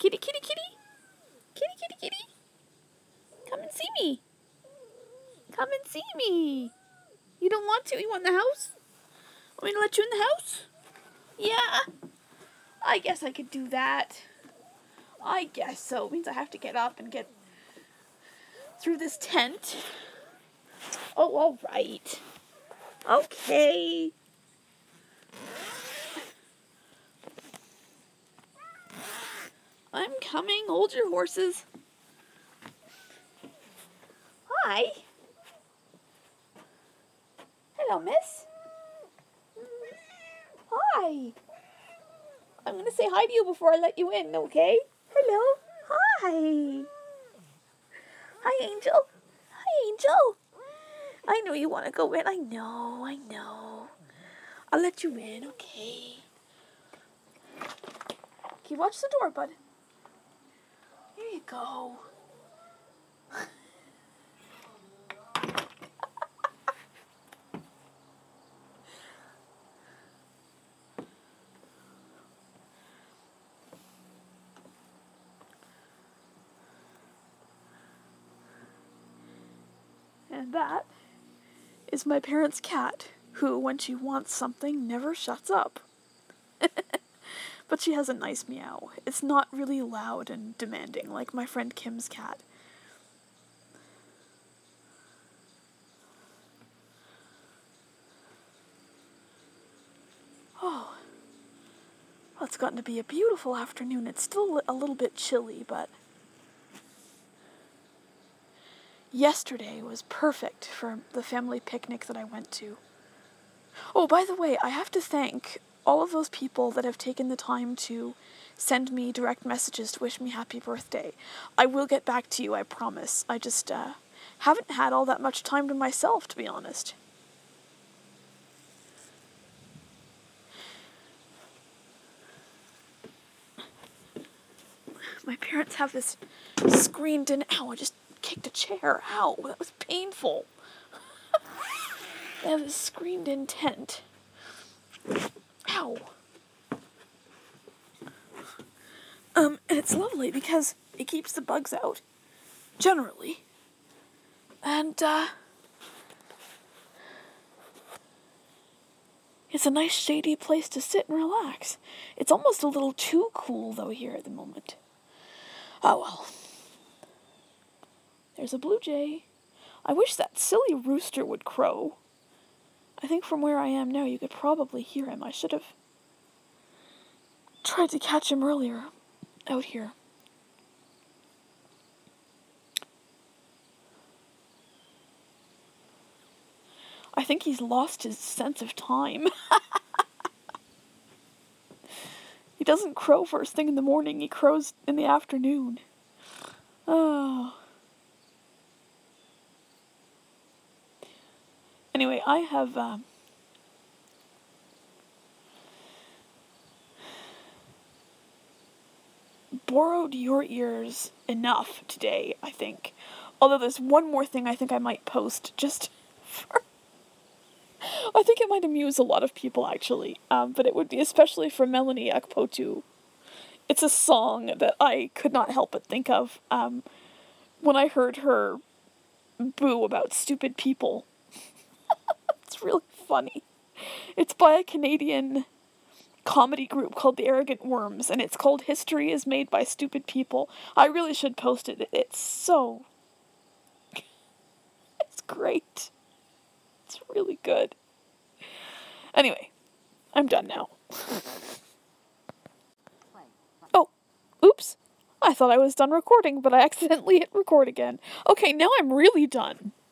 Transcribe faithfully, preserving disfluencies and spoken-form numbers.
Kitty, kitty, kitty. Kitty, kitty, kitty. Come and see me. Come and see me. You don't want to? You want in the house? Want me to let you in the house? Yeah. I guess I could do that. I guess so. It means I have to get up and get through this tent. Oh, all right. Okay. I'm coming. Hold your horses. Hi. Hello, miss. Hi. I'm going to say hi to you before I let you in, okay? Hello. Hi. Hi, Angel. Hi, Angel. I know you want to go in. I know, I know. I'll let you in, okay? Okay, watch the door, bud. Here you go. And that is my parents' cat, who, when she wants something, never shuts up. But she has a nice meow. It's not really loud and demanding like my friend Kim's cat. Oh, well, it's gotten to be a beautiful afternoon. It's still a little bit chilly, but yesterday was perfect for the family picnic that I went to. Oh, by the way, I have to thank all of those people that have taken the time to send me direct messages to wish me happy birthday. I will get back to you, I promise. I just uh, haven't had all that much time to myself, to be honest. My parents have this screened-in... Ow, I just kicked a chair. Ow, that was painful. They have this screened-in tent. Ow. Um, and it's lovely because it keeps the bugs out, generally. And, uh, it's a nice shady place to sit and relax. It's almost a little too cool, though, here at the moment. Oh, well. There's a blue jay. I wish that silly rooster would crow. I think from where I am now, you could probably hear him. I should have tried to catch him earlier. Out here. I think he's lost his sense of time. He doesn't crow first thing in the morning, he crows in the afternoon. Oh. Anyway, I have, um, borrowed your ears enough today, I think. Although there's one more thing I think I might post just for... I think it might amuse a lot of people, actually. Um, but it would be especially for Melanie Akpotu. It's a song that I could not help but think of um, when I heard her boo about stupid people. It's really funny. It's by a Canadian comedy group called the Arrogant Worms, and it's called History is Made by Stupid People. I really should post it. It's so... It's great. It's really good. Anyway, I'm done now. Oh, oops. I thought I was done recording, but I accidentally hit record again. Okay, now I'm really done.